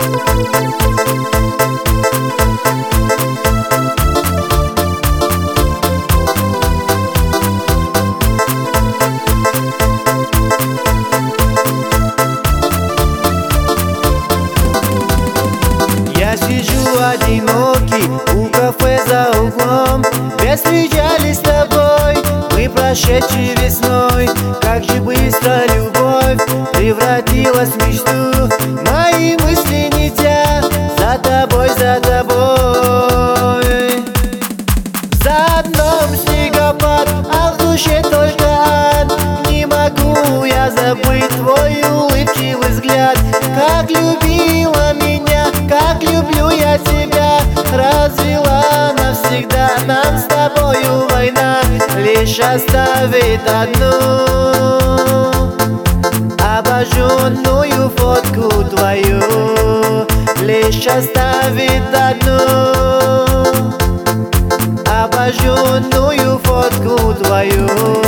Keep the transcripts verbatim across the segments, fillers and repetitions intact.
Я сижу одинокий у кафе за углом, без печали с тобой, мы прошедшей весной. Как же быстро любовь превратилась в мечту, мои мысли летят за тобой, за тобой. За окном снегопад, а в душе только ад. Не могу я забыть твой улыбчивый взгляд. Как любила меня, как люблю я тебя, развела навсегда. Нам с тобою война лишь оставит одну обожженную фотку твою, лишь оставит одну обожженную фотку твою.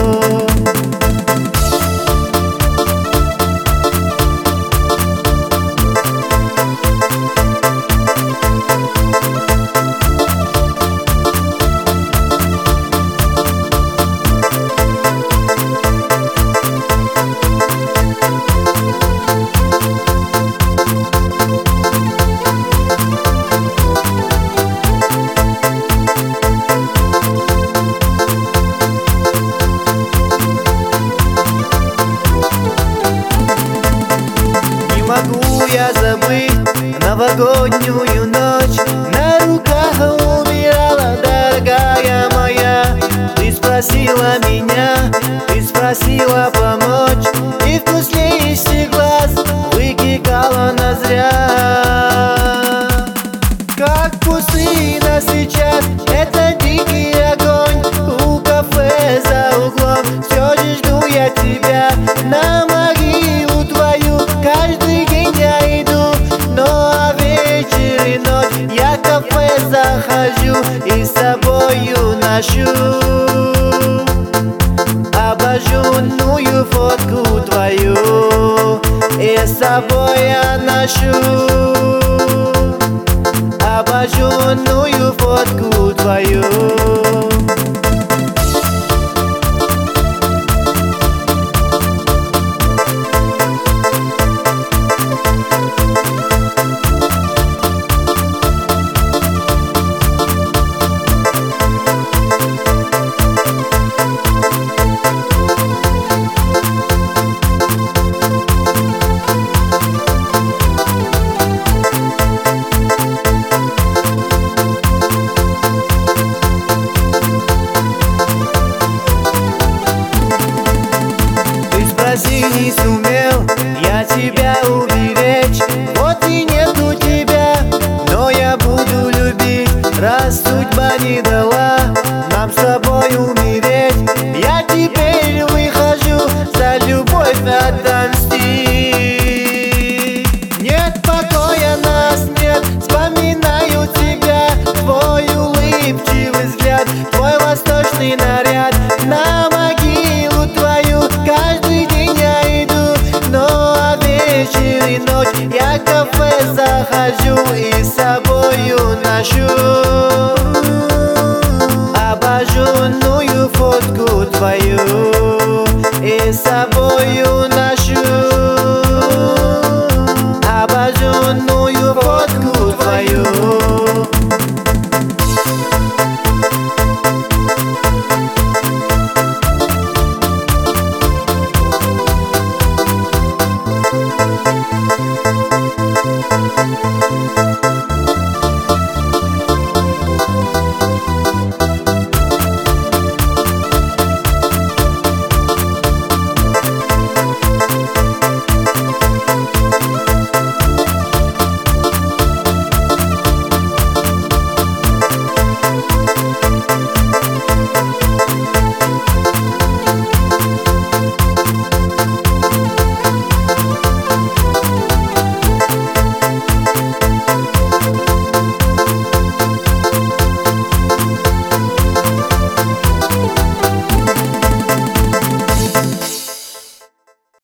Могу я забыть новогоднюю ночь, на руках умирала, дорогая моя. Ты спросила меня, ты спросила помочь, и в после глаз выкикала на зря. Как пустыня сейчас, это дикий огонь, у кафе за углом все же жду я тебя. На могилу твою каждый день я иду, но а вечер и ночь я в кафе захожу и с собою ношу обожженную фотку твою, и с собой я ношу обожженную фотку твою. Не сумел я тебя уберечь, вот и нету тебя, но я буду любить, раз судьба не дала нам с тобой умереть. Я теперь выхожу за любовь отомстить. Нет покоя, нас нет, вспоминаю тебя, твой улыбчивый взгляд, твой восточный наряд. На могилу твою каждый день я иду, но а вечер и ночь я в кафе захожу и с собою ношу обожженную фотку твою, и с собою ношу